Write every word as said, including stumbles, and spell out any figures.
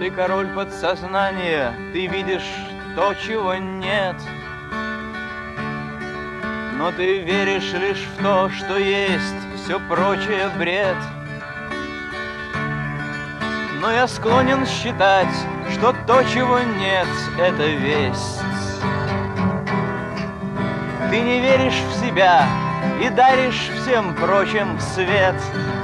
Ты король подсознания, ты видишь то, чего нет. Но ты веришь лишь в то, что есть, все прочее бред. Но я склонен считать, что то, чего нет, это весть. Ты не веришь в себя и даришь всем прочим свет.